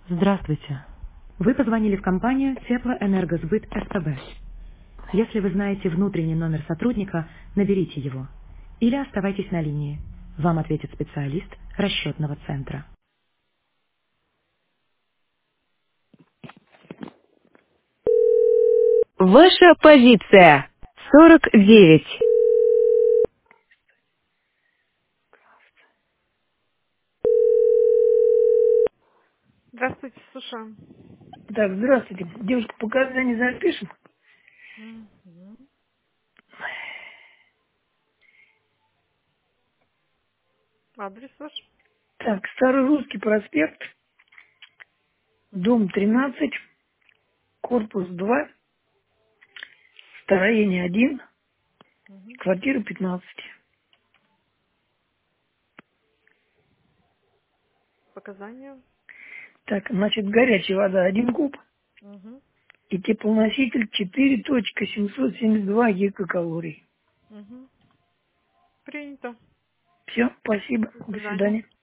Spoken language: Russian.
Здравствуйте. Вы позвонили в компанию Теплоэнергосбыт СПБ. Если вы знаете внутренний номер сотрудника, наберите его. Или оставайтесь на линии. Вам ответит специалист расчетного центра. Ваша позиция 49. Здравствуйте, слушаю. Так, здравствуйте. Девушка, показания запишем. Мгм. Адрес ваш? Так, Старый Русский проспект, дом 13, корпус 2, строение 1, Мгм. квартира 15. Показания? Так, значит, горячая вода 1 куб Мгм. и теплоноситель 4,772 гигакалорий. Мгм. Принято. Все, спасибо, До до свидания. свидания.